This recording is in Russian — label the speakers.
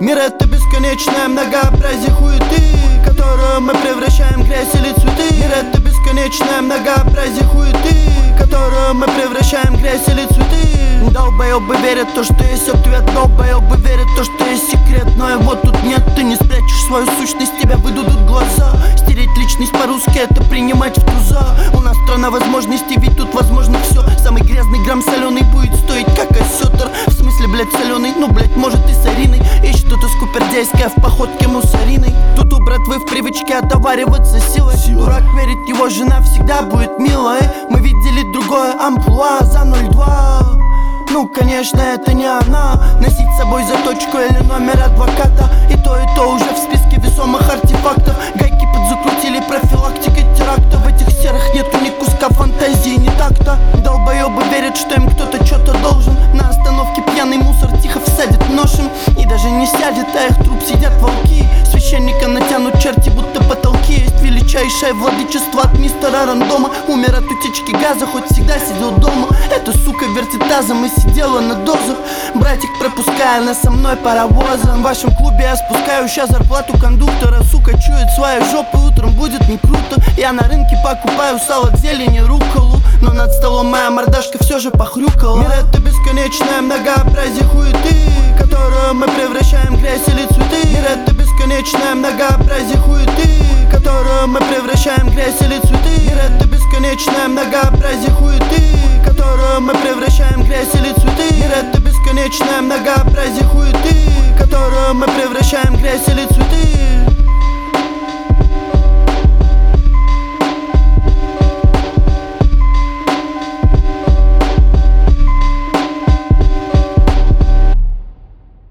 Speaker 1: Мир — это бесконечное многообразие хуеты, которую мы превращаем в грязь или цветы. Мир — это бесконечное многообразие хуеты, которую мы превращаем в грязь или цветы. Долбоёбы верят в то, что есть ответ, долбоёбы верят в то, что есть секрет, но его тут нет. Ты не спрячешь свою сущность, тебя выдадут глаза. Стереть личность по-русски — это принимать в туза. У нас страна возможностей, ведь тут возможно все. Самый грязный грамм соленый будет стоить как осетр. В смысле, блять, соленый, ну, блять, может и с Ариной. Есть что-то скупердейское в походке мусориной. Тут у братвы в привычке отовариваться силой. Дурак верит, его жена всегда будет милой. Мы видели другое амплуа за 0,2. Ну, конечно, это не она. Носить с собой заточку или номер адвоката. И то уже в списке весомых артефактов. Гайки подзакрутили, профилактика теракта. В этих серых нету ни куска фантазии, ни такта. Долбоёбы верят, что им кто-то что-то должен. На остановке пьяный мусор тихо всадит ношем. И даже не сядет, а их труп сидят волки. Священника натянут черти, будто потолки. Есть величайшее владычество от мистера Рандома. Умер от утечки газа, хоть всегда сидел дома. Эта сука вертит тазом и сидела на дозах. Братик, пропуская нас со мной паровозом. В вашем клубе я спускаю ща зарплату кондуктора. Сука чует своей жопы, утром будет не круто. Я на рынке покупаю салат, зелень и рукколу, но над столом моя мордашка все же похрюкала. Мир — это бесконечное многообразие хуеты, которую мы превращаем в грязь или цветы. Мир — это бесконечное многообразие хуеты, которую мы превращаем в грязь или цветы. Мир — это бесконечное многообразие хуеты, которую мы превращаем в грязь или цветы. Мир — это бесконечное многообразие хуеты, которую мы превращаем в грязь или цветы.